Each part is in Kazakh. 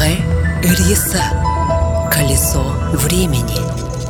Кытай Риса. Колесо времени.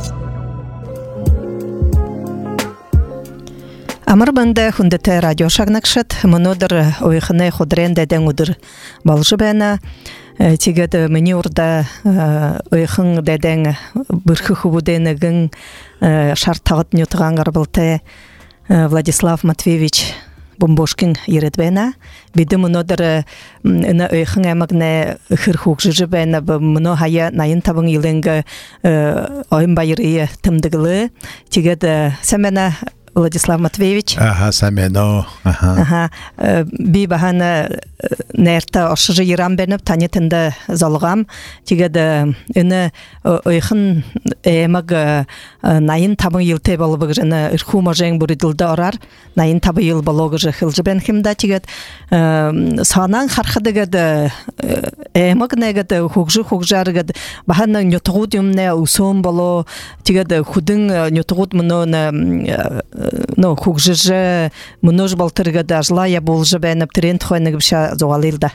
Амар банда хүндэтэй радио шагнагшат өнөөдөр уйхны худрен дэдэн өдөр болж байна. Тэгээд миний урда уйхан дэдэн бүрхэх хүдэнэгэн шартагт нютгангар болтой Владислав Матвеевич Бомбошкин ирэдбэна. Бидим өнөөдөр энэ уйхан амагны хөрхөг жижибэна мөнө хая 85 жылынга ойн баяры тэмдэглэ. Тэгээд сэмэна Владислав Матвеевич. Самено. Би бахана нэрта ошжы иран бенеп танетинде залгам. Тэгээд энэ ойхын эмаг 85 жылтай болбог жана ирхумажен бүридилде орар 85 жыл болог жахылжы бен химда тэгээд санан хархадыгад эмаг негат хугжаргад бахана нютгуд юмне усом боло тэгээд худын нютгуд мөнө но хугжыжы мөнөж балтырга дажлая болжы бенеп тренд хойныг биша зогалылда.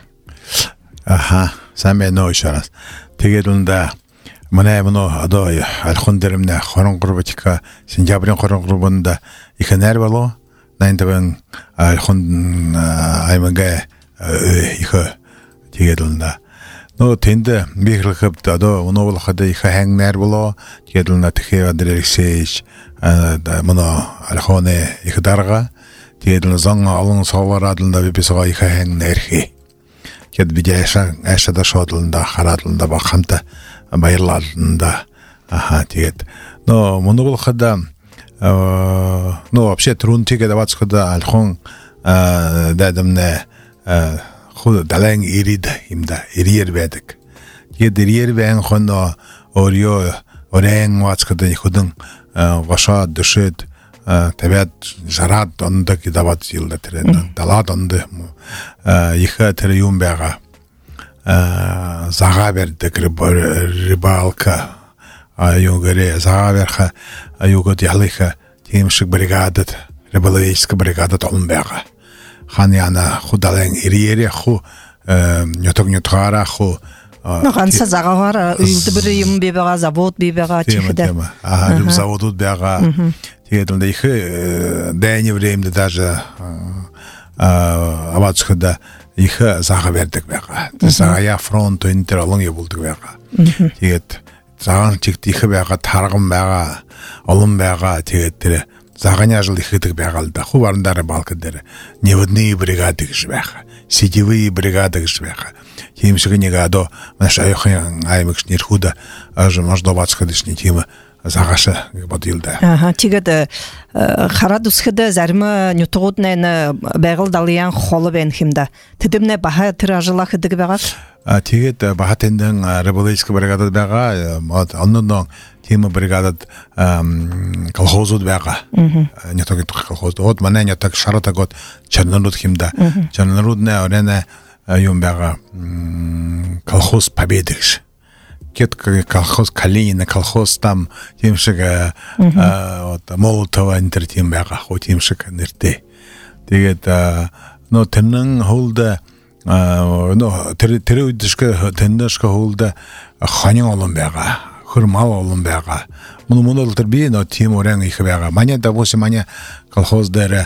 Самено ишарас. Тэгээд унда мына одоо алхондэрэмнэ хоронгурбатика сентябрын хоронгурбанда ихэнэр болоо 90 алхон аймага их тэгээд унда но тэнд бихлэхэд одоо өнөөлөхөд их хангнэр болоо тэгээд унда тэгэхээр дэрэгсэж мана алхоне их дарга тэгээд зан олон соварадланда бисгаа их хангнэрхи тэгээд бидяша ашада шодланда харадланда бахамта баярлалында тэгээд но монголоход вообще трунтиге давацход алхон дадамне худ далайн ирид имда ирьер байдаг тэгээд ирьер байн хоно орио орен вацход худын ваша дөшөд табиат жараад ондог даваад илда тэр далаад онд их тэр юм байгаа зага бердэг рыбалка аюугэрэ зага берха аюугод ялиха тийм шиг бригадад рыбаловическая бригадад он байгаа ханяна худален ириере ху нютгара ху ганца загаар үлдбэр юм би байгаа завод би байгаа чихдэ юм заводууд байгаа тэгээд он их дайны времени даже авацхда их зага бердэг байгаа. Заяа фронт энтер олон явуулдаг байгаа. Тэгээд цагаан чигт их байгаа, тарган байгаа, олон байгаа. Тэгээд тэр цагааны ажил их гэдэг байгаа л да. Хуваарндаа балкад дээр неводные бригады гэж байгаа. Сетевые бригады гэж байгаа. Тийм шиг нэг одоо маш аяхан аймагч нэрхүүд аж можно бацхадышны тийм загаша бодилда. Тэгээд хараад үсгэд зарим нютгуудны байгаль далын хол бэн хэмда. Тэдэмнэ баха тэр ажлах гэдэг байгаа. Тэгээд бахатендэн революцийн бригадад байгаа. Онноо тийм бригадад колхозууд байгаа. Нютгийн колхозууд манай нютаг шаратагот чарнарууд хэмда. Чарнаруудны оройн юм байгаа. Колхоз Победы гэж. Кет колхоз Калинина колхоз там тийм шиг Молотова энтер тийм байгаа хөө тийм шиг нэртэй. Тэгээд но тэрнэн хуулда тэр үдшгэ тэндашка хуулда ханин олон байгаа. Хөрмал олон байгаа. Мөн тэр би но тийм орон их байгаа. Манай давос манай колхоз дээр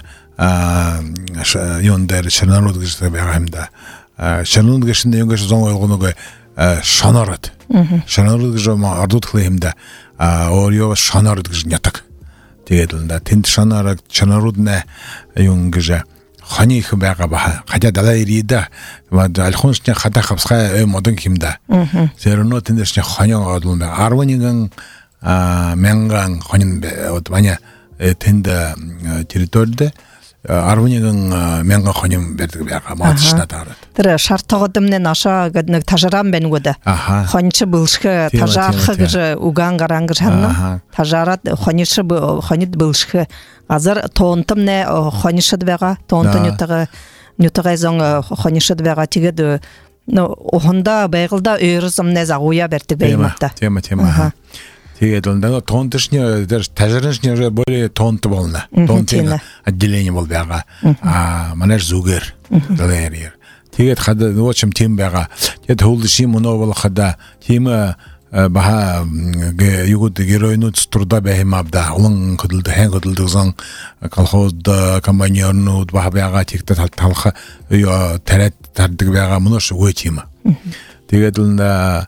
юун дээр шанарууд гэж байгаа юм да. Шанарууд гэж нэг зон ойлгоnog шанарууд. Шанарууд гэж ардуудхлаа юм да. Орио шанарууд гэж нятаг. Тэгээд л да тэнд шанарууд нэ юм гэж хани их байгаа ба. Хажаа далай ирида. Алхонсны хада хавсгай модон юм да. Зэрнөө тэндээс хани оолун да. 11 мянган хонин вот манай тэнд территорид 11 мянган хонин байдаг байгаа маадчна таараад. Тэр шартагодымны наша гэдэг тажаран байна гоо да. Хонч бүлшгэ тажаарх гэж угаан гаран гэж ханна. Тажаарад хонид бүлшгэ азар тоонтомны хонишд байгаа. Тоонтон нютага зон хонишд байгаа. Тэгээд ухонда байгалда өрөсөмнэ загуя бэрдэг баймата. Тема. Тэгээд он тонтошны даже тажараншны более тонт болно. Тонтын отделение бол байгаа. Манер зүгэр далайр. тэгээд хада нуучм тийм байгаа. Тэгээд хөлшим мөнөө бол хада тийм баха югод героинууд турда баймабда улан хөдөлд хэн хөдөлдсөн колхозд компаниорнууд баха байгаа тэгт талх тарайд тардаг байгаа мөнөш үгүй тийм. Тэгээд л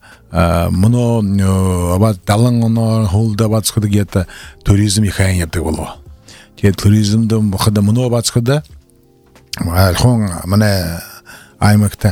мөнөө абад далан оноо хөлд бацхад гээд туризм ихайн ядаг болоо. Тэгээд туризмд хада мөнөө бацхад хон манай аймагта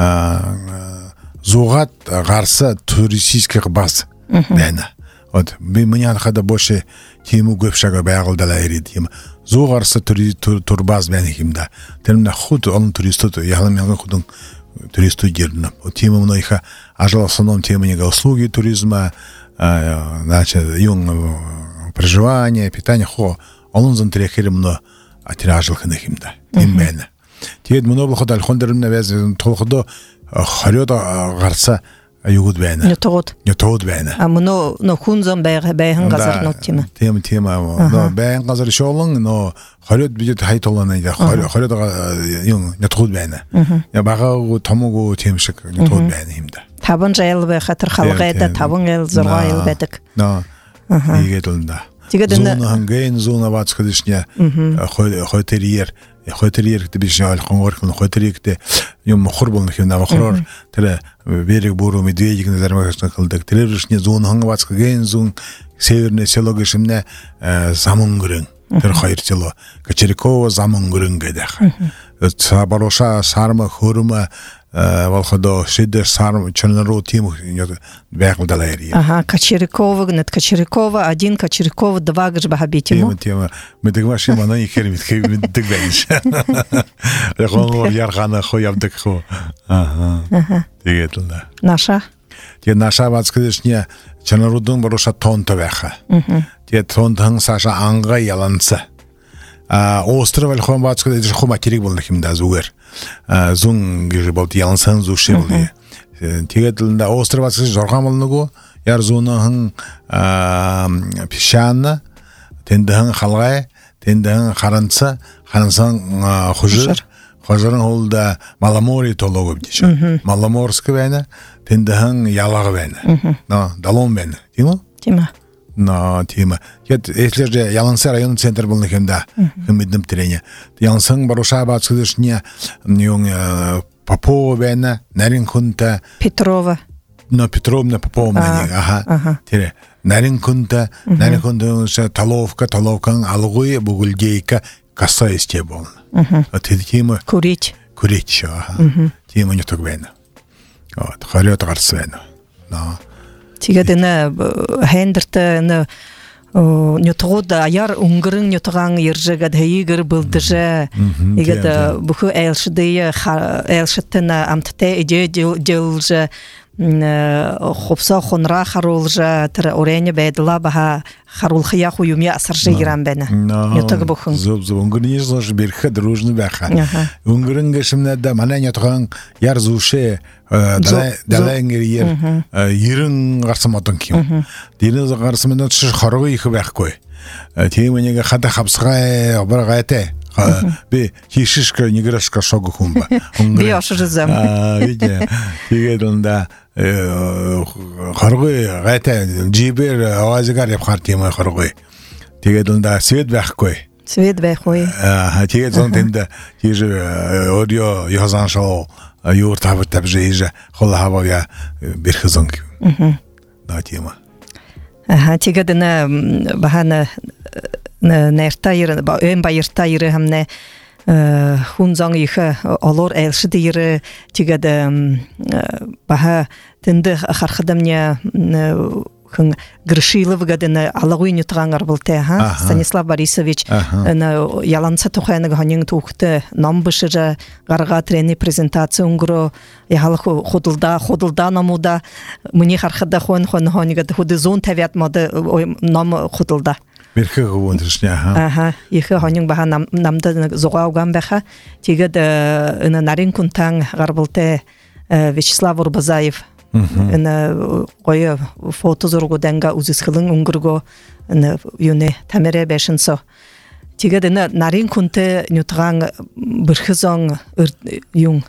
зугат гарса туристических баз байна. Вот би меня хада больше тему гөвшага байгуулдалаа ирээд юм. Зугарса турбаз байна юмда. Тэрнэ худ олон туристууд ялан мянган худун туристууд гэрнэ. Тему многих ажил основном темы услуги туризма, значит, проживание, питание хо олон зэнтрехэрэмнө атиражлах нэмда. Тийм байна. Тэгээд мөнөө боход алхондэрнэ вэз толходо хориод гарса юуд байна. Нютууд байна. Мөнөө хүн зам байхан газарнууд тийм ээ. Тийм байхан газар шоолон хориод бид хайтолоно хориод нютууд байна. Багаа томог тийм шиг нютууд байна юм да. 5 жил байхатар халгайда 5 жил 6 жил байдаг. Тэгээд л да. Тэгээд энэ хангийн зүүн аваацхадишня хойтерьер гэдэг биш ойлгонгорхон хойтерьертэй юм мохор болно юм мохороор тэр берег буруу медведик назармагчна кылдык тэрэршне зүүн хангавацхагийн зүүн северный село гишмне замунгрын тэр хоёр село Кочеряково замунгрын гэдэг. Сабароша сарма хөрмө волходо шидер сарм чернору тим байгуулдалаа яри. Кочеряково гнет Кочеряково 1 Кочеряково 2 гэж бахабитимо. Тийм мэддэг машин манай ихэр мэддэг байна. Яг ярхана хоо явдаг хоо. Тэгээд л да. Наша. Тэгээд наша бацкэдэшня чернорудын боруша тонто байха. Тэгээд тонтан саша анга яланца. Остров алхон бацкэдэш хоо материк болно хэмдэ зүгээр. Зун гэж бол ялансан зүшээ бол. Тэгээд л остров бацкэдэш жоргам болногоо яр зунахан пишана тэндэн халгай тэндэн харанца харансан хожрын холда маламори толог гэж. Маламорск байна тэндэн ялаг байна. Далон байна. Тийм үү? Тийм ээ. Тийм. Тэгэд эслэр Ялансан район центр болно хэмдэ мэддэм тэрэне. Ялансан баруша бацкэдэшня юм Попова байна, нарийн хүнтэй Петрова. Петровна Попова тэр нарийн хүнтэй таловкан алгуй бүгэлдейка каса исте болно. Тэр тийм Курич. Тийм нютаг байна. Хориод гарсан байна. Тэгээд энэ хендерт энэ нютгууд аяр өнгөрөн нютгаан иржэгэд хэйгэр бэлдэжэ. Тэгээд бүхүү айлшдын амттай эжэлж хопса хонра харуулж тэр оройн байдлаа баха харуулхия хуюми асаржи иран байна. Нютаг бүхэн. Зөв өнгөрний зош бэрхэ дружны байха. Өнгөрөн гэшмнэдэ манай нютгаан яр зүшээ далайнгэр ерэн гарсан модон юм. Дэрэн гарсан модон хоргоо их байхгүй. Тийм нэг хада хавсгай обрагайтай. Би хишишка неграшка шог хумба. Би ошрзам. Видео. Тэгээд онда хоргой гайтай жибер авазгаар явхаар тийм хоргой. Тэгээд онда свет байхгүй. Свет байхгүй. Тэгээд зон тэнд тийж одио яхан шоу юур тавж холхавая бэрхзон. Тийм. Тэгээд энэ бахана нэртайр баяртайр хамне хүнзан их олор элшдир тэгээд баха тэнд хархадамня хүн Гришилов гэдэг алагуй нутгаан арбалтай Станислав Борисович яланца тухайныг хонин түүхтэй ном бишэр гаргаа трени презентаци өнгөрөө яхал худалдаа номуда миний хархада хонигад худ 150 мод ном худалдаа Берхэг өндөршнэ их хонин баха намда зугауган баха тэгээд энэ нарийн кунтан гарбалтай Вячеслав Урбазаев энэ гоё фото зургуданга үзэсгэлэн өнгөргөө энэ юуны тамирэ бэшинсо тиге нарин күнте нютган бирхизон юң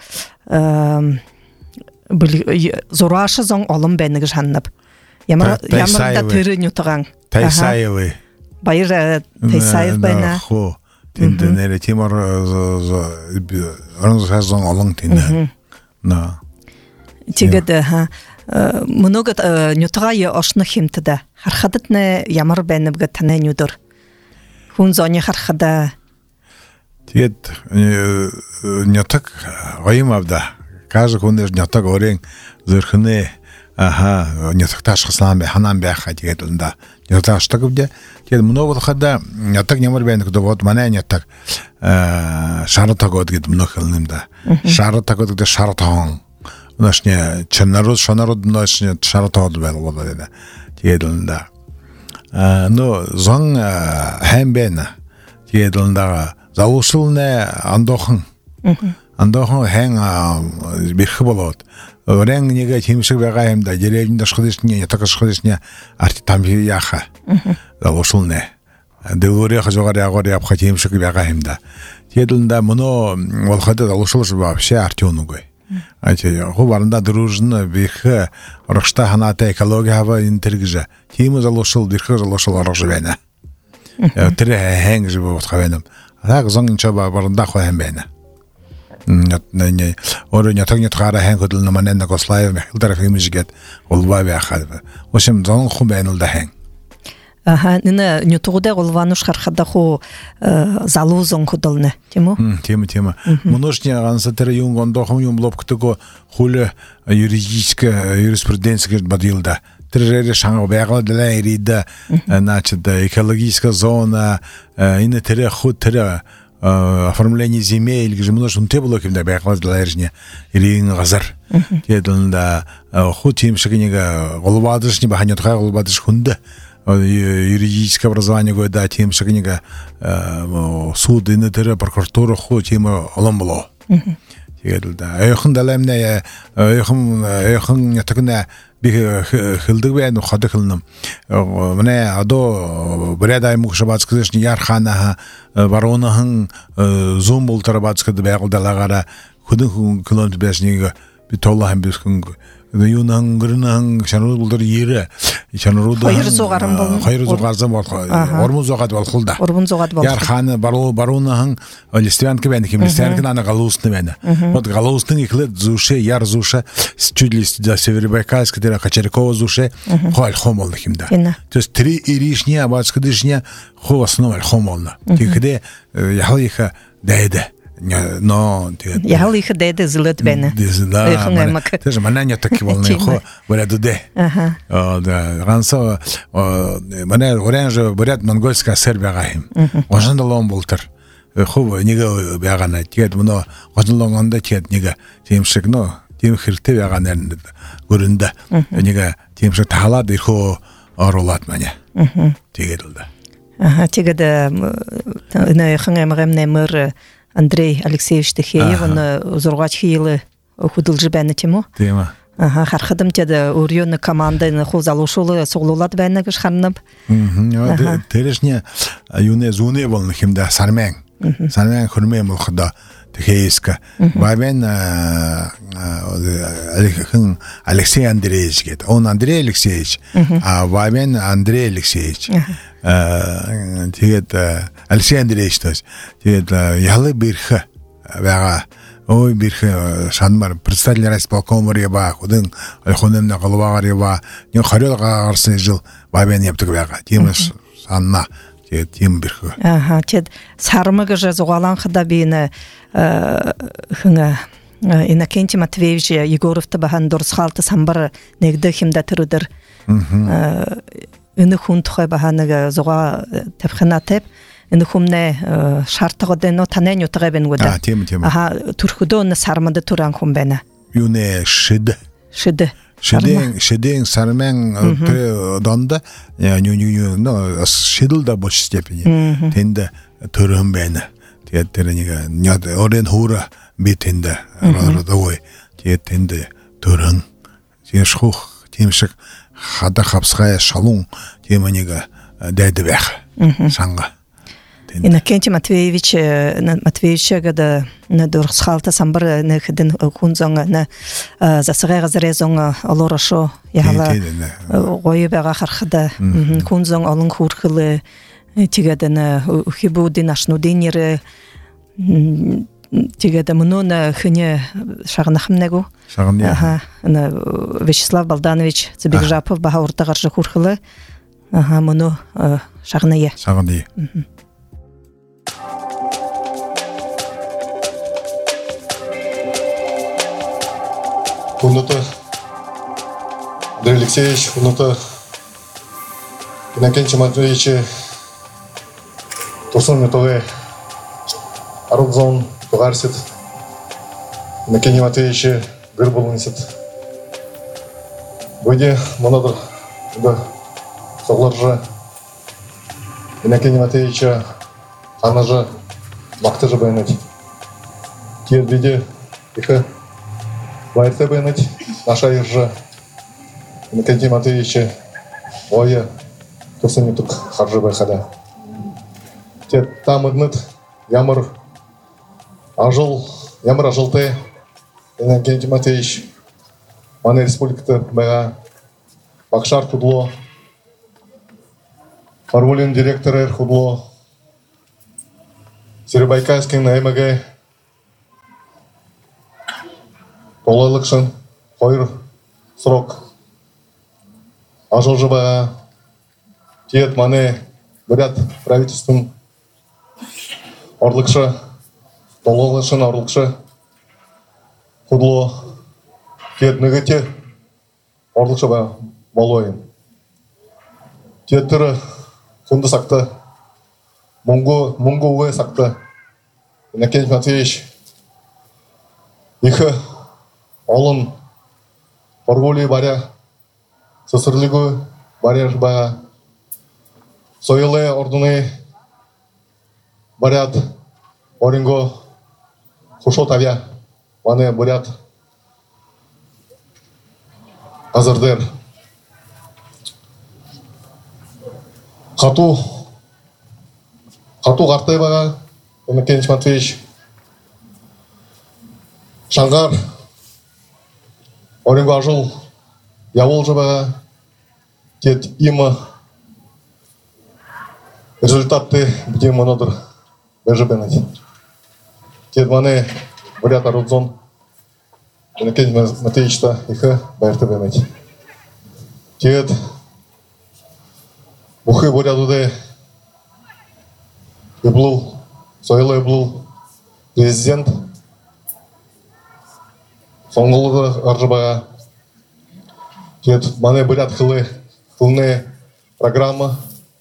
зорашы зон олым бәнеге жаннап. Ямарда тыры нютган. Тайсаевы. Байыр Тайсаев байна. Хо. Тинде нере Тимур организацион олон тинде. На. Тигеде много нютга я ошны химтеде. Хархадытне ямар бәнебге тане нюдыр. Хун зоне хархада. Тигет нютак гаймавда. Каждый күндер нютак орен зырхыне нютакташ хыслан бе ханан бе хатигет унда. Нюташтак бде. Тигет много хада нютак ямар бәнек до вот мана нютак шарата год гит много хылнымда. Шарата год гит шаратаң. Нашне чернород шанарод нашне шаратаң бел болады. Тигет унда. Но зон хэмбена. Тигет унда залушылне андохын. Андохын хэн бирхи болот. Орен неге темшик бегайымда деревнде шхыдышне, ятакы шхыдышне арти там яха. Залушылне. Дылуре хажогары агоры апха темшик бегайымда. Тедылында мұны волхады залушылыш вообще артионугой. Хубарында дружно бирхи рықшта ханата экология хава интергіжі. Тему залушыл, бирхи залушыл арық жібәні. Тірі хэн жібі отқа бәнім. Так зон инчаба барында қойын бәні. Оры нятак нятқара хэн көділіні маненна Кослаев мехилдар фимижгет олба бәқады. Осым зон құм бәнілді хэн. Нина нютугуде олвануш хархада ху залу зон көділіні, тему? Тема. Мұнышне ғанса тірі юң ондоқым юң блоп күтігі хулы юриспруденция бадылда. Тірі шаңғы бәғалы ділі ериді, экологическая зона, ине тірі худ тірі оформление земель, где множество было, когда бэклаз для эржня или газар. Тедонда худ тем шагнига голубадыш не баханет ха голубадыш хунда юридическое образование года тем шагнига суд ине тірі прокуратура худ тем оламбло. Тедонда эхын далемне эхын ятакна би хилдэг бән хады хилным. Менә адо бредай мукшабацкызышны ярхана баронаһын зум бултыр бацкыды бәгылдалагара худын килон бәшниге битоллаһын бискүн юнан гырнан шанру булдыр ере шанруда хайыр зогарым бол хайыр зогарзам бол ормун зогат бол хулда ормун зогат бол ярхана баронаһын листвянка бән ким листвянка ана галусны бән вот галусны иклет зуше яр зуше чуть ли до Северобайкальска дера Качарькова зуше хол хомол кимда то есть три иришня абацкыдышня хо основа хомолна тикде яхлиха дайда но я их деде злот бена теж манanya таки волны хо валяде да ганса мана оранжа бурят монгольская сербия гахим ожандалон бултыр хо неге бягана тет муно ожандалонда тет неге темшик но тем хирте бяганеринде көрүндө неге темшик таалады хо орулат маня тегедилде тегеде на хангамгамне мөр Андрей Алексеевич Тихеев, он Зургачхилы худылжы бәні тему. Тема. Хархадым теді өрионы команданы хузалушулы соғлулат бәні кішханып. Терешне юне зуне болны химда сармен. Сармен хүрме мұлқыда Тихеевска. Бабен Алексей Андреевич гет. Он Андрей Алексеевич, а бабен Андрей Алексеевич. Тэгээд Алексей Андреевич то есть тэгээд ялы бирхэ бага ой бирхэ шанмар представитель райисполкома реба худын хонемна голубагар реба не хорёлга гарсын жыл бабен яптык бага темеш санна тэгээд тем бирхэ тэгээд сармыгы жазугалан хада бийне хыңа Иннокентий Матвеевич Егоровты бахан дурсхалты самбар негді химда түрудыр Инухун тухай баханага зога тепханатеп инухумне шартыгыден отанен утагабен года. Тема. Аха турхудон сармады туран хумбена. Юне шид. Шиден сармен донда ну шидл да больше степени. Тенде турым бена. Теттернига няд орен хура битенде родовой. Тетенде турын. Тешхух темшик хада хапсхая шалун теманига дайдыбэх санга. Иннокентий Матвеевич гада на дурсхалта самбар на хидин кунзонга на засыгай газрезонга олорошо яла гойы бага хархада кунзон алын хурхылы тигадана хибудин ашнудинере тигада мунона хыне шагнахмнагу ага на Вячеслав Балданович Цыбекжапов бага уртагаржы хурхылы ага муну шагнае Кунута Андрей Алексеевич, Кунута Иннокентий Матвеевич, Турсун Метове, Арукзон, Тугарсит, Иннокентий Матвеевич, Гырбулынсит. Выйди, монадыр, да, согларжа, Иннокентий Матвеевича, анажа, мактыжа байнать. Киедбиде, иха, байрте байнать, наша иржа, Иннокентий Матвеевича, оя, Турсун Метук, харжа байхада. Те там иднет, ямар ажылты, Иннокентий Матвеевич, маны республиката бәға, Бақшар худло, Фарвулин директоры худло, Серебайкальский на МГ, Толайлықшын, қойыр срок, ажыл жыбаға, тет маны бірят правительством, Орлықшы, Толайлықшын орлықшы, худло, тет нүгіте, орлықшы ба балуайын. Теттірі құнды сақты, мұңғы ұғай сақты. Иннокентий Матвеевич, ихы олын Оргулий баря, Сысырлигу баря жбаға, Сойылы ордыны барят, Оринго хушот авя, ваны бурят, Азырдыр. Қату қартай баға, Иннокентий Матвеевич. Шаңғар, Оринго ажыл, явол жабаға, тет имы, результатты бдем монодыр, бәжібенет. Тет маны бурят арудзон, Иннокентий Матвеевичта ихы байырты бәмет. Тет Бухы бурядуды Иблул, Сойлы Иблул, президент, соңғылығы аржыбаға, тет маны бурят қылны программа,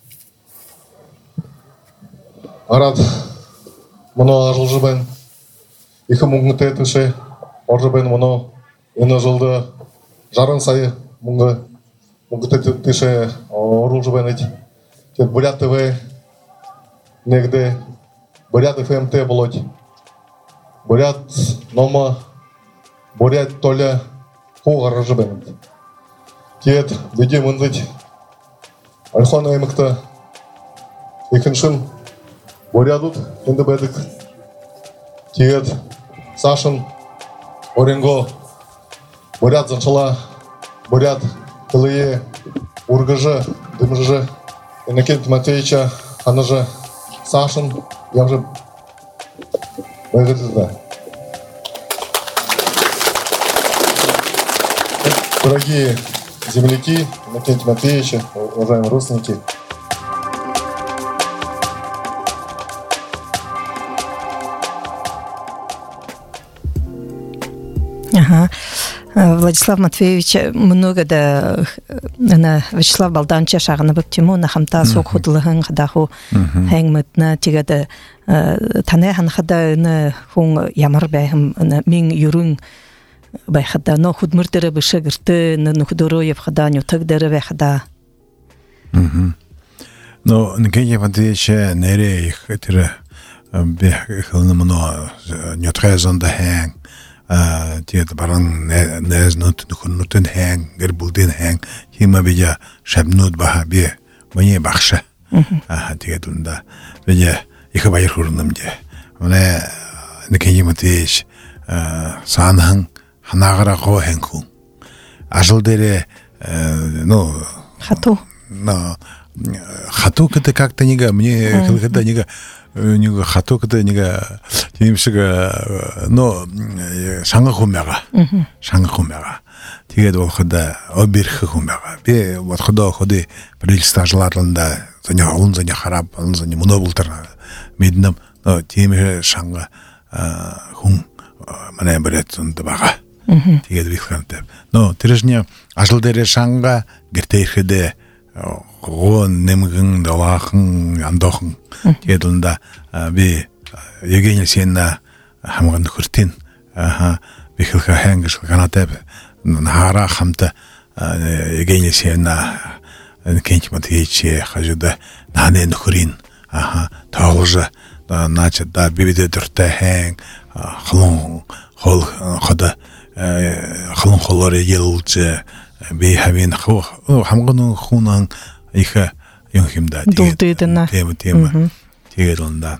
арад мұны ажылжы бән, 2000 оржы бән мұны ені жылды жарын сайы мұңғы тәтіші орылжы бән әді. Тет Бурят ТВ негді, Бурят ФМТ болот, Бурят Нома, Бурят Толя қоғар жы бән әді. Тет бөде мұндыд Альхон аймықта екіншін Бурядут енді бәдік. Тет Сашын Оринго, Бурят Заншала, Бурят Кылые, Ургыжы, Дымжы, Иннокентия Матвеевича, Ханыжы, Сашин, я уже выгодно. Дорогие земляки, Иннокентия Матвеевича, уважаемые родственники. Ага. Владислав Матвеевич много да на Вячеслав Балданович шагына бөктему на хамта сок худлыгын хадаху хәңмәтне тигәдә таны ханхада на хун ямар бәһим мин юрун бәхәдә но худмыртыры бешегерте на худоро яфхада нютагдары бәхәдә. Но Иннокентий Матвеевич нере их это бехлнымно нютгазанда хәң тиет баран нәзнут нутын хәң гербулдин хәң хима бия шабнут баха бе мане бахша тиет унда бия их байр хурнамде мане некематеш санхан ханагара гоhenku ажил дере хату хату это как-то нега мне когда нега хату это нега немши가 상가 хумяга тэгээд бол хада обирх хумяга би вот хада ходи правительство ажларланда заня олон заня харап олон заня монобултар меднам тийм шанга хүн манай брэцэнд байгаа тэгээд би хантай тэржний ажил дээр шанга гэртээ ирэхэд гон нэмгэн даваахан андохан тэгээд унда би Евгений Сенна хамган нөхөртийн би хэлхэ хангаш ганатай нахара хамта Евгений Сенна кенчмат хийчээ хажуда нааны нөхөрийн таалж наача да бибидэ дуртай хэн халун хол хада халун холоор ялж би хавин хамган хүнэн их юм хэмдэ тийм тэгээд унда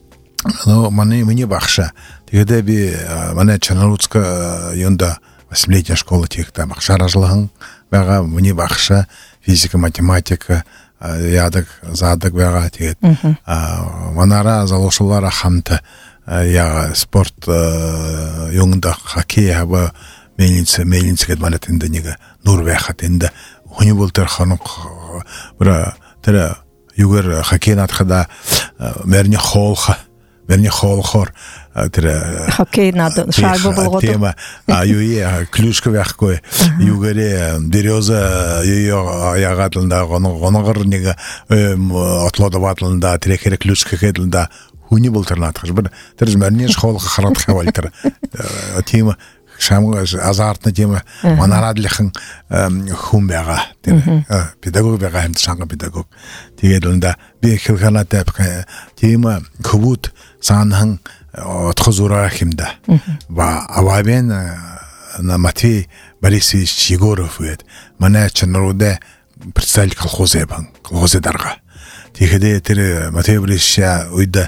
мне бахша. Тогда би манай Чернорудска юнда 8-летняя школа техта бахшар ажлаган бага мне бахша физика математика ядак задак бага тэгээд манара залошулара хамта я спорт юнда хоккей хаба мельница малатында нега нурвахат инда хуни болтер ханук бра тера югер хоккей натхада мерни холха холхор тэр хоккей надо шайба болгоод тема юе клюшка байхгүй югээрээ дэрёза ягадланда гоногор нэг отлоод бадланда тэр хэрэг клюшка хэдэлда хүний бол тэр наатгаш бэр тэр мөрнийш хоолох хараад хавал тэр тема шамга азартна тема манарадлихан хүн байгаа тэр педагог байгаа юм санга педагог тэгээд унда би хэлханатай тема хөвүүд санхан отхозура химда ва авабен на Матвей Борисович Егоров говорит манай Чернорудэ представитель колхозы дарга тэгэхдээ тэр Матвей Борисович уйда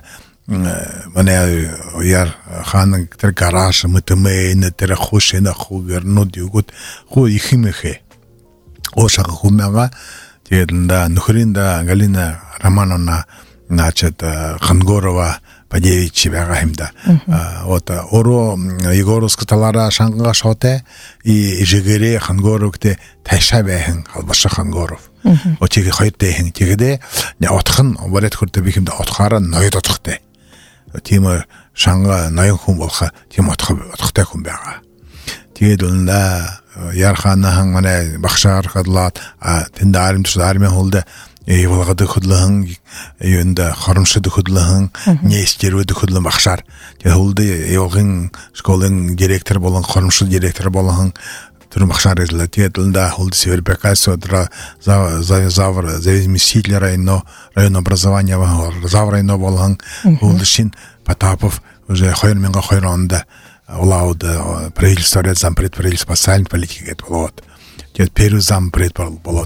манай яар хаан тэр гараж мэтмэн тэр хушина хугэрнод югут ху ихимэхэ ошага хумяга тэгээд нөхрийн Галина Романовна значит Хангорова Падевич байгаа юм да. Вот оро Егоровск талара шанга шоте и Жигере Хангоровте тайша байхан албаша Хангоров. Очиг хоёртой хэн тэгдэ отхон барет хүртэ би хэмдэ отхаараа ноёд отхтой. Тийм шанга ноён хүн болох тийм отхтой хүн байгаа. Тэгээд үнэ ярханахан манай багшаар хадлаад тэнд армийн холд Евлагад хөдлөн юунда хоромшид хөдлөн нээстерүүд хөдлөн багшаар тэгээд холд явгын школын директор болон хоромшид директор болон тэр багшаар ирлээ тэгээд үнэ холд Севербекас одра завр зависимости районного образования завр районного болон холд шин Потапов уже 2002 онд улауд правительство зампред правительство социальной политики гэдэг болоод тэгээд Перу зампред болоод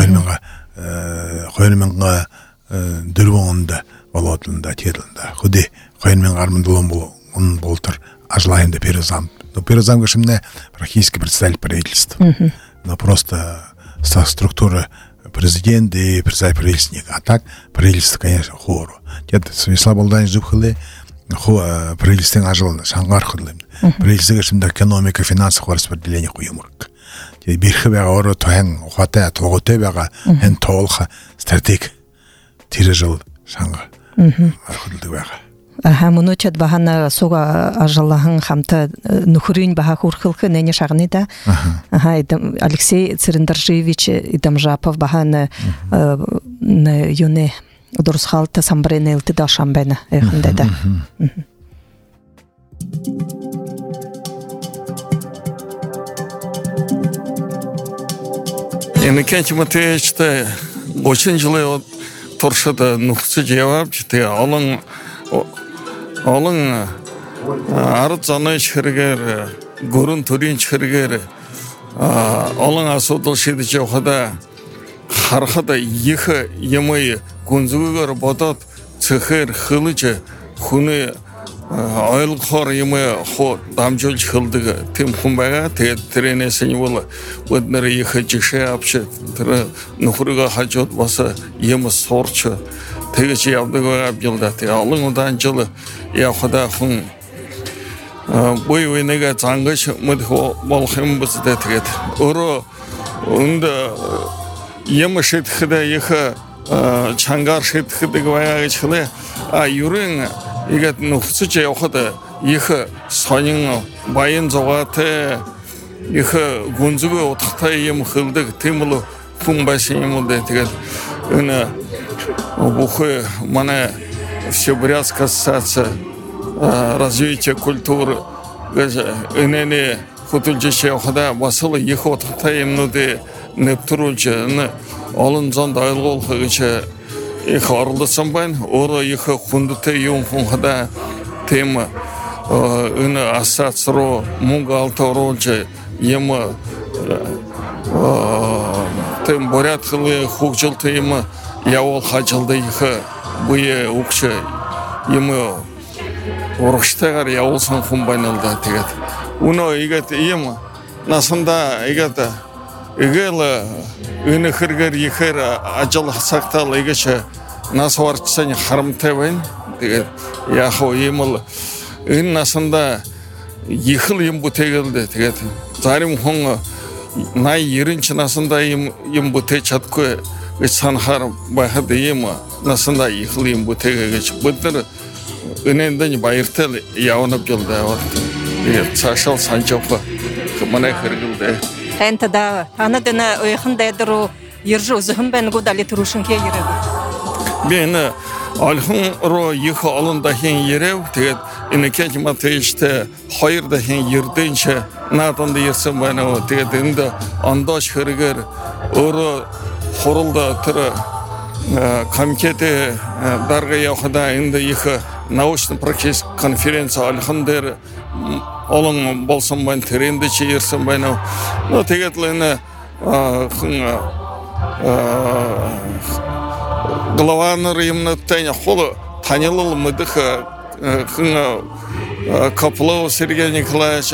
2004 онд болоод тэгээд хөдөө 2017 болтор ажлаемда Перу зам гашимне практически представитель правительства но просто структура президент и представитель правительства а так правительство конечно хору тэгээд Свислав Болдан зүхлээ правительствен ажил шангаар хөдлөм правительство гашимда экономика финансовое распределение хуймурк бирхэ байгаа ороо тохан ухаатай толгойтой байгаа хэн тоолох стратеги тэр жил шанга хөдөлдөг байгаа. Мөнөчд бахана суга ажлахан хамта нөхрийн баха хүрхэлх нэне шагны да. Алексей Цирендаржевич Идамжапов бахана юне дурсхалта самбренелти да шамбена эхэнде да. Инкенч Матвеевичте очень жылы торшада нухсы жевап жите алың арыт заны чхыргер гурун турин чхыргер алың асудыл шиди жохада хархада ихы емой гунзугар бодот цехер хылычы хуны айлхор еме хо дамжол хылдыга тем хумбага те тренесени бола өднөр ихе жише апчы тыры нухурга хажот баса ема сорчы тэгэж явдыга абжылда те алын одан жылы я худа хун бой ойнега зангыш мыдхо болхым бизде тегет оро унда ема шетхда ихе чангар шетхдыга ваяга чылы а юрын 이게 누수제 오거든 이거 선영 바인 저한테 이거 군주가 어떻게 임 흘득 팀으로 풍바시임인데 되게 어느 бухой мана Всебрянская ассоциация развития культуры 은혜네 호텔지시 오거든 와서 이거 어떻게 임는데 nepturulca alın zan dayılgol hıgıça Harlısın ben, orada yıkı kundute yunfunda tema ını asatsro mungaltorolca yema tem boratlı hukçıltı yema yavul hacıldı yıkı buye ukça yema oruçtagar yavulsan kumbanılda teget. Uno igat yema nasında igata igela ını hırgar yıkır acıl saktal igatça нас варчсан харамтайвын тэгээд яг юм л энэ насанда ихэл юм бүтээгэлдэ тэгээд зарим хүн 80-90 насында юм бүтээж чадгүй гэж санахаар байхад юм насанда ихэл юм бүтээгээ гэж бид нар өнөндөө баяртай явна билдэ тэгээд цаашаа санчаах манай хэрэгэлдэ тантада танадна ойхондайдруу иржу зөхөн гудали турушинхэ ярэг Ben alhın ro yıkı alın dahin yerev тэгээд энэ кенч матейште хоёр дахин ердэнче наатанд ирсэн байна уу тэгээд энд андаш хэрэгэр өөрөө хуралда тэр комитет дарга явхада энд их научно-практический конференция алхын дээр олон болсон байна тэрэнд чи ирсэн байна уу тэгээд л энэ главаныр именно тань холо танилыл мыдых Коплов Сергей Николаевич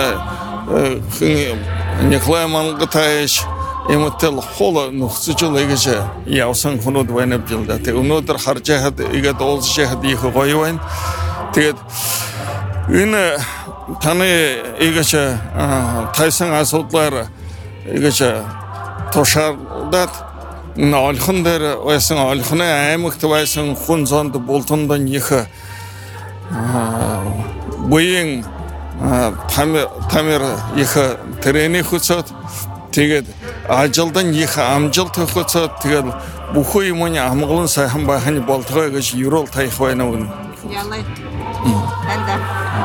Николай Мангатаевич ему тел холо нухсучул игеше яусан хунуд вайнап жылда те унодыр харжахад игат олжахад их гойвайн тэгээд энэ таны игеше тайсан асуудлаар игеше тушаадат алхын дээр байсан алхны аймагт байсан хүн зонд бултандан их буян тамир их тренинг хөцөд тэгээд ажилдан их амжилт хөцөд тэгээд бүхий юм амгалан сайхан байхны болтгой гэж юрол таих байна уу ялай анда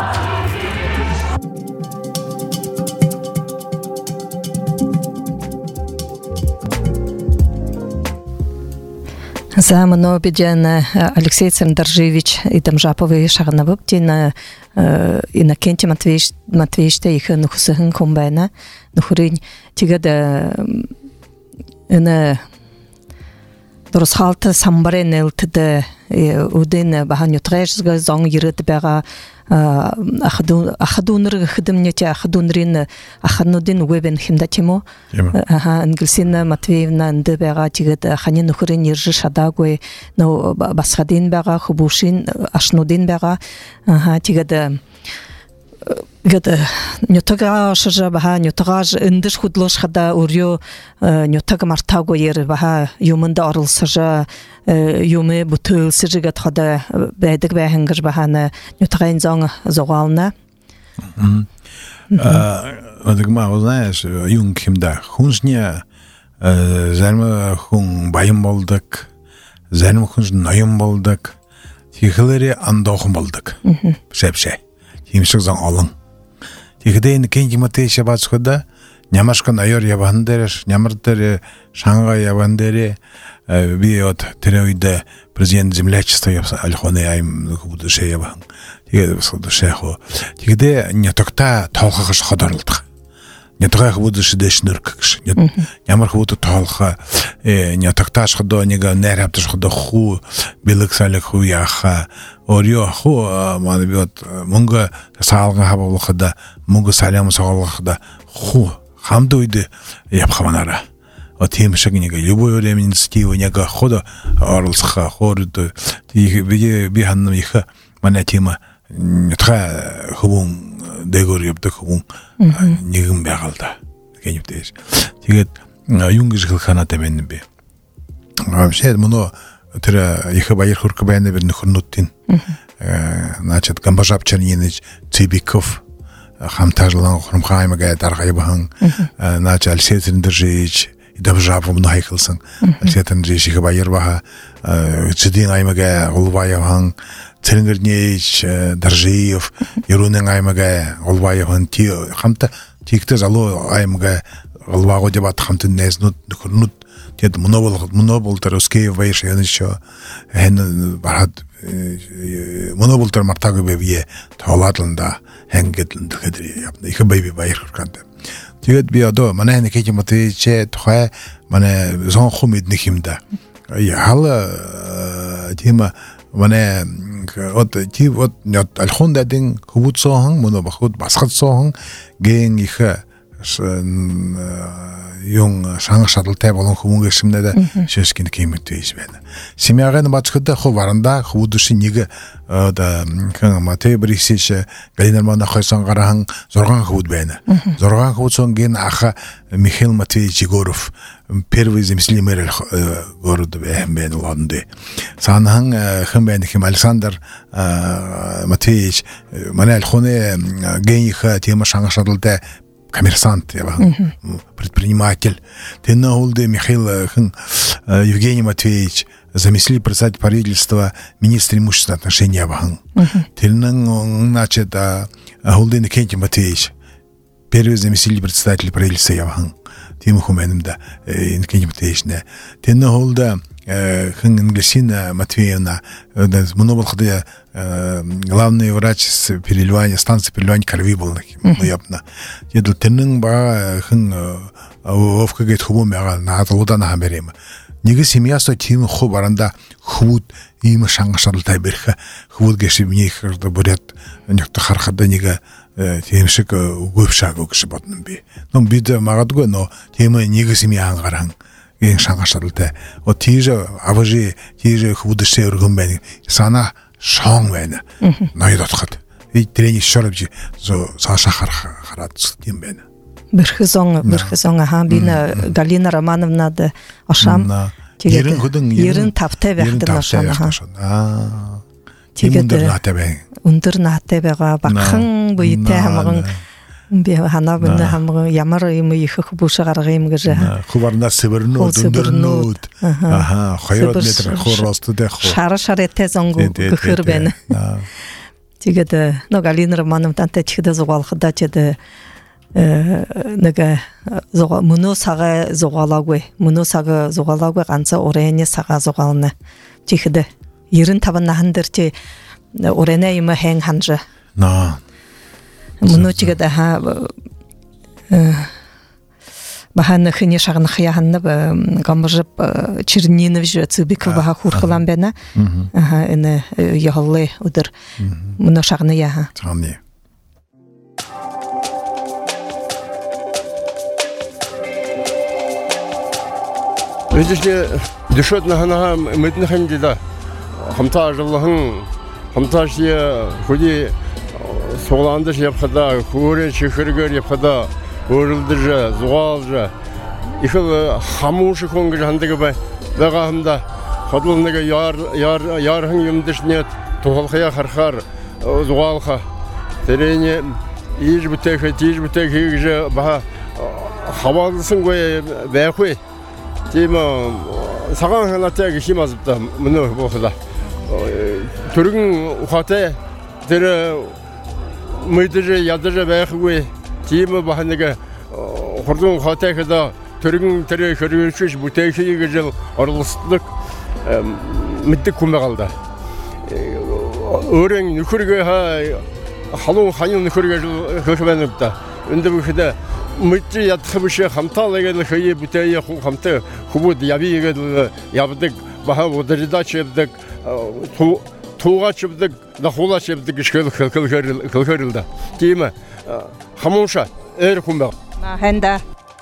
Замано беджен Алексей Царндаржевич и Дамжаповый шагнавып дин Иннокентий Матвеевич их нухсыгын комбайна нухрын тигада ына дұрыс халты самбарен элтді уден бахан ютрайшызға зоң ереді бәға ахадунырғы хыдымнете ахадунырын аханудин уэбен химда тему Ангелсина Матвеевна нды бәға тигеді ханин ухырын ержі шадагой басхадин бәға хубушин ашнудин бәға тигеді Гада нютага шажа баха нютага индиш худлош хада урё нютага мартаго ер баха юмында арылсажа юме бутыл сижигат хада бэдэг бэхэнгэр бахана нютага инзон зогална Адагма знаешь юнг химда хунжня зарма хун байым болдык зарма хунж ноём болдык тихлери андохым болдык шепше химшиг зон олон Игдейн Кенги Матвеевич бацхуда нямашкан айор яван дереш нямар Шангай яван дере би от теройде президент землячества yapsa алхоне айм буду шеябан. Тэгээд босгод шехо. Тэгдэ нятогта тоохогош ходорлдох. нятгай хвудыш дэшнэркш ямар хвуд тоолха нятагташ ходо нега нэрхапташ ходо ху билэгсалэг ху яха орио ху маны бит мөнгө саалга хавуулахда мөнгө салям саалгахда ху хамд үйд явхаманара тийм шиг нэг любой времени стив нэг ходо орлсха хорд би ханна их манай тема нятгай хөвөн дээгөр явдаг хүн нэгэн байгалда гэнэвдэж. Тэгээд юун гэж хэлэх ханаатай байна бэ? Вообще моно тэр их баяр хөрх байна бэр нөхөрнүүдийн значит Гамбажап Чернинич Цибиков хамтарлан хурмхаймага даргайбахан нач алсетрэндэржиж идавжав мнахилсан алсетрэндэржиж их баяр баха чидин аймага улваяхан Цэрэнгэрнийч Даржиев Ерунэн аймага улваяхан ти хамта тигтэ залуу аймага улвааго дебат хамт нэснүүд нөхөрнүүд тэгэд моноболтер Оскеев баяр шэнэшо хэн барад моноболтер мартаг бевие тооладланда хэнгэдлэн тэгэхээр явна их бэби баяр хурканд. Тэгээд би одоо манай нэг хийж матвичээ тухай манай сон хум эднэх юмда. Яла тийм манай вот тий вот алхундадын хөвүцөөн мөн бахуд басгацсон ген их yung шанга шадалтай болон хүмүүнгээ шимнэдэ шэшкин кемэт байж байна. Семьягийн бацхад хөө варанда хүүдүшин нэг хэн матэ брисиш галинармана хойсон гарахан 6 хүүд байна. 6 хүүдсэн ген ах Михаил Матвеевич Егоров первый заместитель города байна лонде. Санхан хэн байна хэм Александр Матвеевич манай алхуны ген их тема шанга шадалтай коммерсант, предприниматель. Теннаулде Михаил Евгений Матвеевич, заместитель председателя правительства, министр имущественных отношений Абахан. Теннан, значит, Hulde Никентий Матвеевич, первый заместитель председателя правительства Абахан. Тим Хуменда, Никентий Матвеевич. Теннаулде Хангасина Матвеевна, моноболхде главный врач станции переливания крови был наябна. Едл теннин ба хэн овка гэт хөвөө мага наадлуудаа хамбэрэм. Нэг семьясо тим хөө баранда хүүд ийм шангашралтай бэрх хүүд гэшивний хэрдэ бүрээд нэгт харахад нэг тийм шиг өгөвшааг гэж бодно би. Ном бид магадгүй нөө тийм нэг семья ангаран ген шангашралтай. О тийж аважи тийж хүүдшээ өргөн байна. Сана шон байна. Ноёд отход. И тренинг шорвж саша хараад юм байна. Бэрхэсон хаан бина Галина Романовна да ашам. Ерэн тавтай байхад ашам. Тэгээд өндөр наатай байгаа багхан буйтай хамган би ханаа бинэ хамган ямар юм их хбуш гарга юм гэж. Хуварна севернүүд аха 2 метр хороосттой шарашарэтэй зонгоо гөхөр байна. Тэгээд но Галина Романовнатай чихдэ зугаалхада чэдэ нэг мөнөө сага зугаалаагүй ганцаа урээний сага зугаална чихдэ 95 нахан дээр чи урэнэ юм хэн ханжа мөнөө чигэдэ ха бахан хэний шагнах яханна гамжып Чернинович Цыбиков баха хурхлан бана аха эне яхаллы удыр мөнөө шагны яха тамни Видишь, дешёт на хана мэднэ хэмжээдэ хамтаажлахан хамтаашия хөди согландыш yapхада хөөрэ чихэргээр yapхада өөрөлдөж зугаалж их хамууш хүн гэж хандаг байгаа хамда ходлол нэг яархан юмдэшнэт тухалхая харахаар зугаалха тэрэний ийж бүтээх гэж ба хаваалсангүй байхгүй тийм сагаан ханаатайг химазда мөнөө боохла түргэн ухаатай тэр мэдэр ядаж байхгүй тийм бахныг хурдан ухаатай хэдэ түргэн тэр хөрвөж бүтэхийг гэж орлуулдаг мэддэг хүн байгаа л да өөрийн нөхөргөө халуун ханьян нөхөргөө хөөх байна л да өндөр бүхэдэ мытты ятхыбышы хамтал егел хые бутая ху хамты хубуд яби егел ябдык баха водырда чебдык туга чебдык нахула чебдык ишкел кылгырылда тиме хамуша эр хумба хенда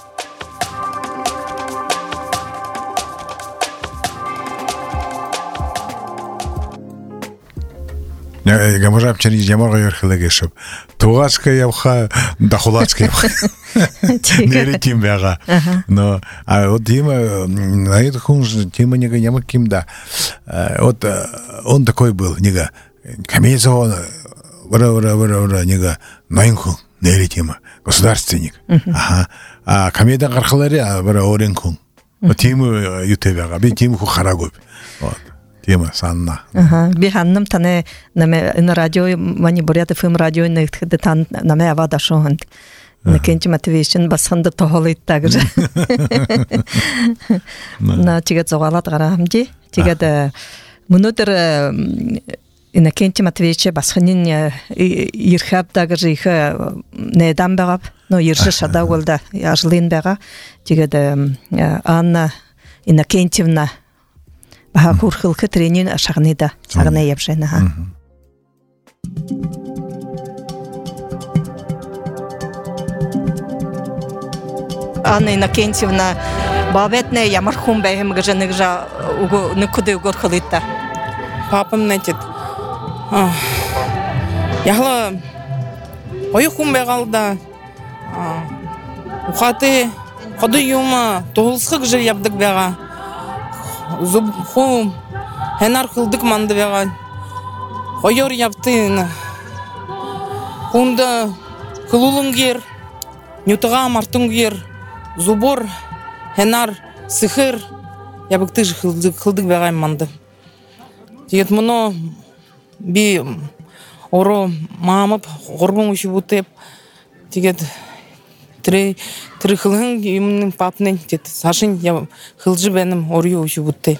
Гамажап чани ямага ерхлегешеп. Тугачка явха, дахулачка явха. Нери тим бяга. Но вот тима на это хунж тима нега ямак кимда. Вот он такой был, нега. Камезон вра нега найнхун нери тима. Государственник. Ага. А камедан гархалари вра оренхун. Вот тима ютебяга. Би тиму харагоп. Вот. Тема санна. Биханным тане наме на радио мани бурят ФМ радио нехтде тан наме авада шонд. Накенти мотивейшн басханда тохолит также. На тигет зогалат гарамди. Тигет мунутер инакенти мотивейче басханин ирхаб также их недам багап, но ирше шада голда яжлин бага. Тигет Анна Иннокентьевна Баха курхылкы тренин шагныда, шагны ябжена. Анна Иннокентьевна бабетне ямархум бэхэм гэжэнэгжа ныкуды угорхылыта. Папам нэтит. Яхла ойхум бэгалда. Ухаты ходы юма тоғылсық жыр ябдық бэга. Зубху хенар кылдык манды бяган. Ойор яптын. Хунда кылулунгер, нютыга мартунгер, зубор хенар сыхыр ябыкты кылдык бяган манды. Тиет муно би оро мамып горбун ушубутеп тигет Трыхлын юмның папның дед. Сашын я хылжы бәнім орью ұшы бұтты.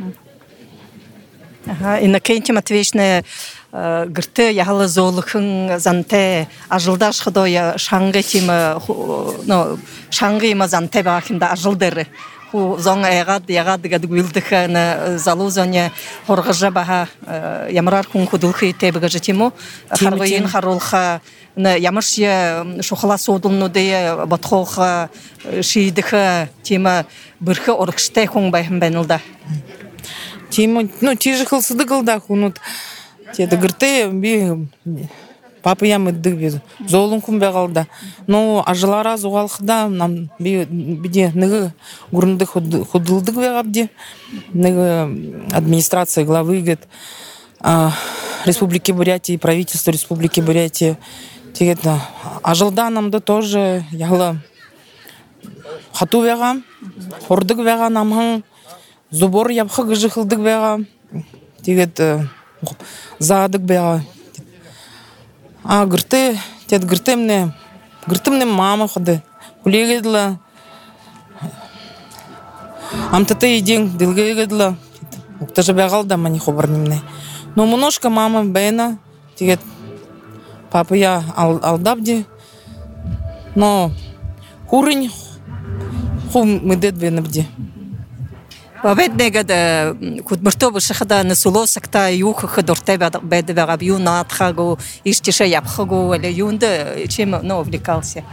Иннокентий Матвеевичне гырты яғылы зоолықын занте ажылдаш хыдой шаңғы тимі, шаңғы има занте бағында ажылдыры. Зоң аяғад гәді гүлдікі залу зоне хорғыжа баға ямырар күн күділкі етебігі жетімі. Харғайын харулға ямыш шухала содылнуды батхоға шейдікі темі біркі орықштай күн байхын бәнілді. Темі, тежі қылсыды қылда күнут. Теді гірті папа ямыдды беді. Золын күн бәғалда. Но ажылара зоғалқыда біде нығы ғұрынды құдылдық бәғабде. Нығы администрация главы гет Республики Бурятии, правительство Республики Бурятии. Тегетна ажылда намды тоже яғылы хату бәға, хордық бәға намғын, зубор япқы ғыжы қылдық бәға, тегет заадық бәға. Гырты, тет гыртымне мама қыды, күлегеділі, амтыты еден ділгегеділі, ұқтажы бәғалда мани қобырнымне. Но мұношқа мама бәйна, тегет папа я алдабди, но хурынь хум мыдет бенабди. Бабет негада кудмырто бышыхда насуло сакта юх ходорте беде бегаб юна атхагу иштише япхагу или юнда чем увлекался.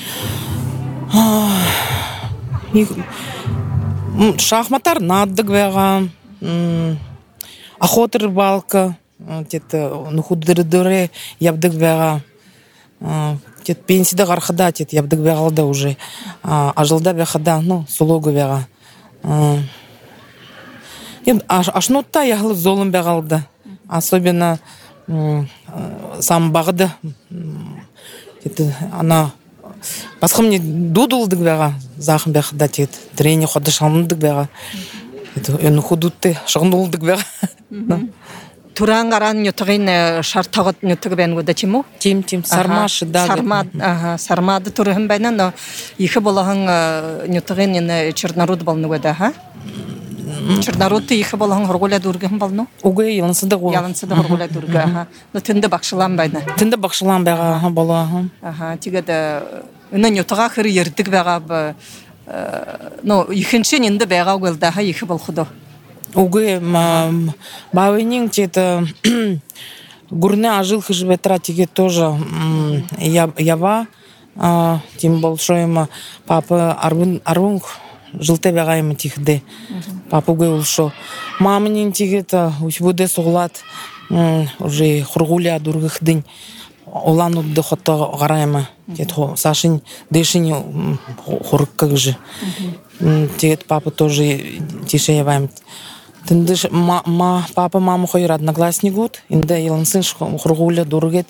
Шахматар наддык бега, охота рыбалка. Худыры ябдык бәға. Пенсида қарқыда ябдык бәғалда уже. Ажылда бәғада, сулогы бәға. Ашнотта яғылы золын бәғалда. Особенно сам бағыды. Басқа мне дудылдык бәға. Зақын бәғада трени ходы шалындык бәға. Худутты шағындылдык бәға. Туран гаран нютыгын шартагыт нютыгы бен года чиму? Тим сармашы да. Сармады турыгын бәнен, но екі болағын нютыгын ені Чернород балны года, ха? Чернородты екі болағын ғырғоля дұргын балны? Угы, ялынсыды ғой. Ялынсыды ғырғоля дұргы, ха. Но тінді бақшылан бәйні? Тінді бақшылан бәға бола. Тигеді Ынын ютага хыр ердик бага но ихинчен инде бага гылдаха ихи болхудо. Угы бавынин тет гурне ажил хижбетра тиге тоже ява тем большой папа арвун жылте бегайм тихде папа гылшо мамнин тигета буде соглат уже хургуля дургых день олану дохото гарайма тетхо сашин дешин хуркка же тет папа тоже тишееваем тындыш папа мама хойр одноклассник год инде елансын хургуля дургет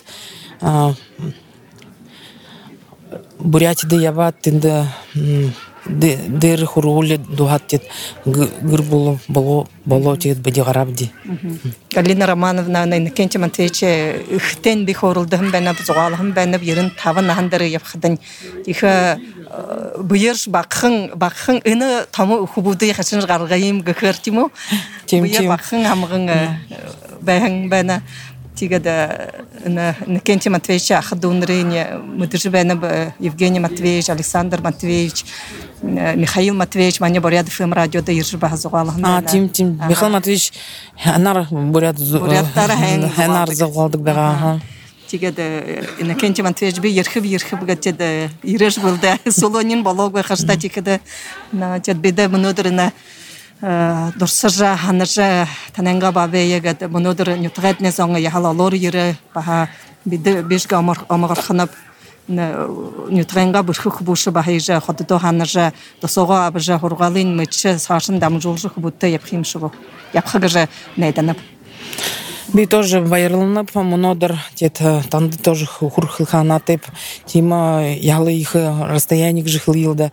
бурятиде яват тынды дер хургуля дугаттет гырбулу боло тет беди гарабди. Галина Романовна Никентий Матвеевич ихтен би хорулдым бенеп зугалым бенеп ерин тавын хандыры япхадын иха быйырш бакхын ины тамы хубуды хашын гаргайым гыкыртиму быйыр бакхын амгын бэхэн тигада Никентий Матвеевич ахдунрыне мыдыржбенеп Евгений Матвеевич, Александр Матвеевич, Михаил Матвеевич, маня Бурятов радиода иржба зугалым. Тим Михаил Матвеевич анар Буряттары анар зугалдык бага. Тигада Никентий Матвеевич би ерхиб гатеда иреш булда солонин балог хашта тигада на тет беда мнодырына дурсажа ханажа тананга бабеягат мнодыр нютгатне сонга яхалалор ире баха биде бешга амарханап нютренга бушхух бушы бахижа ходто ханажа досога абжа хургалин мече сашын дамжулжу хубутта япхимшуго япхагажа найданап би тоже вайрылынып мнодыр тет танды тоже хурхылханатып тима ялы их расстояние жихлилда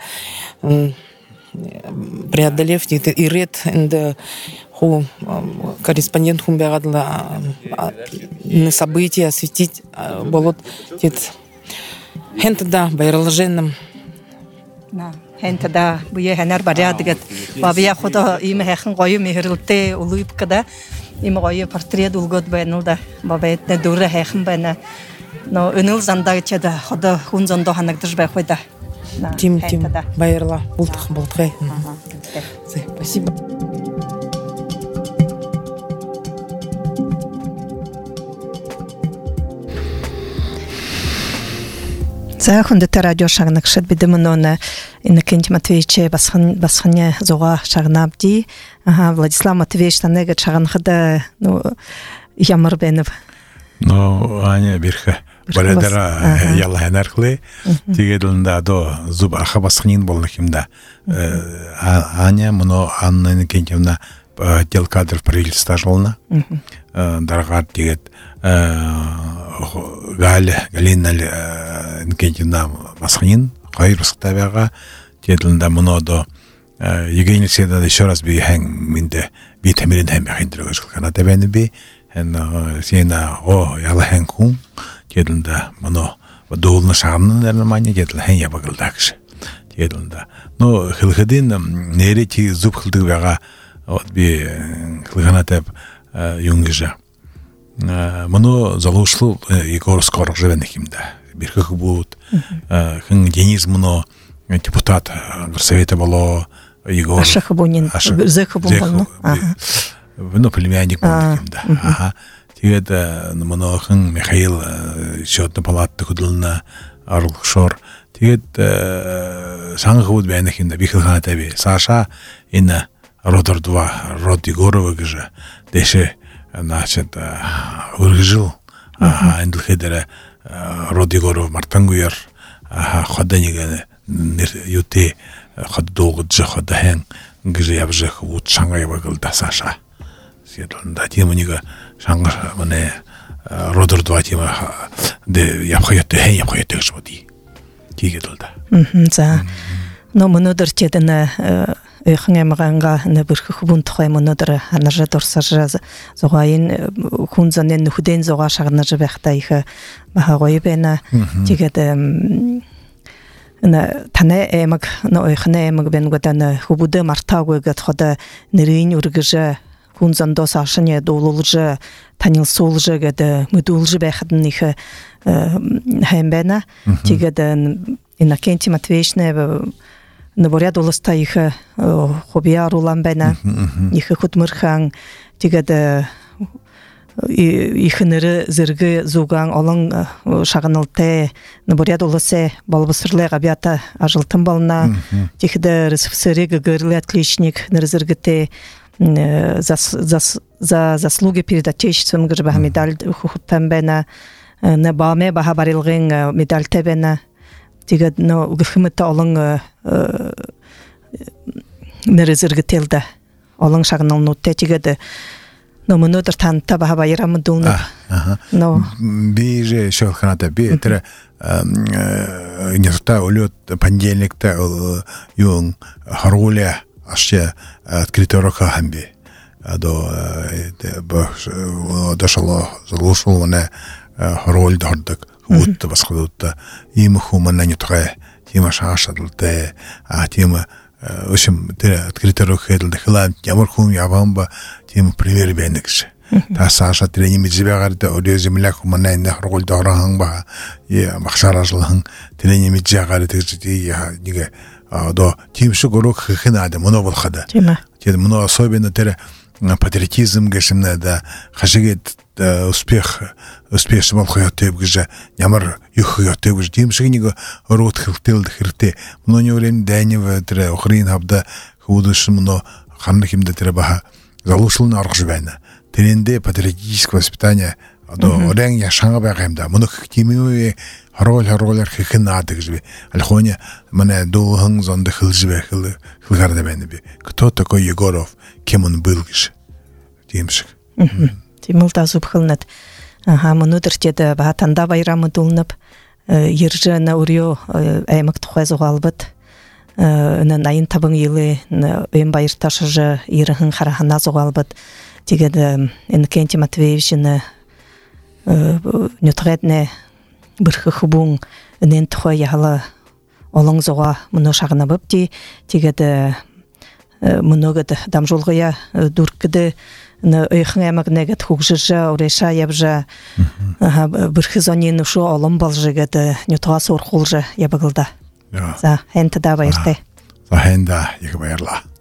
преодолев и ред инде ху корреспондент хумбегадла на события осветить болот тет хентда байралженным хентда буе ханар барядыгат бабия худа им хахын гою мехрилте улуйпкада им гою портрет улгот байнылда бабаетне дура хахын бана но өнүл зандагы чада худа хунзондо ханагдыш бай хойда Тим байырла бултхай. Спасибо. Захунда радио шагнакшат бидемонона Никентий Матвеевич басхане зога шагнабди. Владислав Матвеевич танега шагнахда ямар бенев. Аня бирха Баладара ялла ханархле тигедулнда до зуб аха басхнин болнакимда Аня муно Анна Никентьевна отдел кадров правительства жолна даргар тигет Галина Никентьевна басхнин кайрускатабага тигедулнда муно до Евгений Алексеевна еще раз би хэн минде би тамирин хэн бахиндрогош каната бенби сена яла хэн кун Тедунда мано дуулна шагнын нермани дедл хэн ябагылдагш тедунда но хилхедин нере ти зуб хилдэг бага вот би хилганатап юнгижа мано залушлу Егор Скоров живенекимда бирхах бут хэн Денис мано депутат горсовета было Егор Ашахабунин Зехабун ну племянник был Тэгээд монохан Михаил счетно палатты худулна арылшор. Тэгээд сангхуд бэнэхинда бихилханатаби Саша инна Родор 2 Род Егорова гжа деше значит ургжил эндэлхэдэр Род Егоров Мартангуяр ходанига юте ходдогдж ходахэн гжа явжах ут Шангай багылда Саша. Сиэдлэнда тимонига Шангар мане Родор 2 тима де япхаятты хэн япхаятты гэж боди. Тийгэдэлда. За. Но монодор чедэн хангамаганга нбэрхэх бун тухай монодор анаржа дурсажа зогайын хунзанэн нүхдэн зога шагнаж байхта их багой бэна тэгээд таны эмэг ноохны эмэг бэн годан хубуд мартаагүй гэд хода нэрийн үргэж хунзандо сашне дуулж танилсуулж гэд мэдүүлж байхад нөх хэмбэна тэгээд Иннокентий Матвеевичне наборят уласта их хобия рулан бена, их хутмырхан, тигеде ихнері зіргі зуган олың шағынылты наборят уласы балбысырлы ғабията ажылтын балына, тихді РСФСР гыгырлы отличник нырзыргыты за заслуги перед Отечеством гржбаха медаль хуттан бена, на баме баха барилгын медаль тебена, тигед гыхымыта олың нырзыргытелді, олың шағынылнутты тигеді. Но мнодер танта баха байрамы дулны. Биже шолханата би тера нерта улет понедельникта юн харуля ашче открытый рока хамби. До дошло залушил на харуль дордак вот басходута им хумана не трое тема шашадылты тема в общем тера открытый рок хедл хлам ямар хум явамба тема пример бендекш та саша тренинг мизбегарды одё земляк хумана не харуль дораханба я махшаражлын тренинг мизбегарды я диге до тимши горок хинада моно болхада тема моно особенно тера патриотизм гешимна да хашигет успешный был хаятеб гже ямар юхаятеб гже тимшигниго рот хилтел хирте но не время дайнева тре охрин хабда худушмно ханнахимда тре баха залушулна аргжбайна тренде патриотическое воспитание до орен я шанга байгамда моно кимиуе харолар хинады гже алхоня мана долхан зонда хилжбе хилгарда бенби кто такой Егоров кем он был гже тимшиг Тимулта зубхылнат. Мнодер теді бағатанда байрамы дулнып, ержі на урё әймік тұқай зуғалбыт. Найын табың елі өйін байырташыжы еріғын қарахана зуғалбыт. Тегеді Иннокентий Матвеевичіні нөтіғетіне бірхі хубуң үнен тұқай яғылы олың зуға мұны шағына бұпти. Тегеді мұнығыды дамжолғыя дұркіді өйхің әмігінегіт хугжыжа, уреша ябжа, бірхізонен ұшу олым балжығыды, нютыға сор қолжы ябығылда. За, әнті да байырты. За, әнді егі байырла.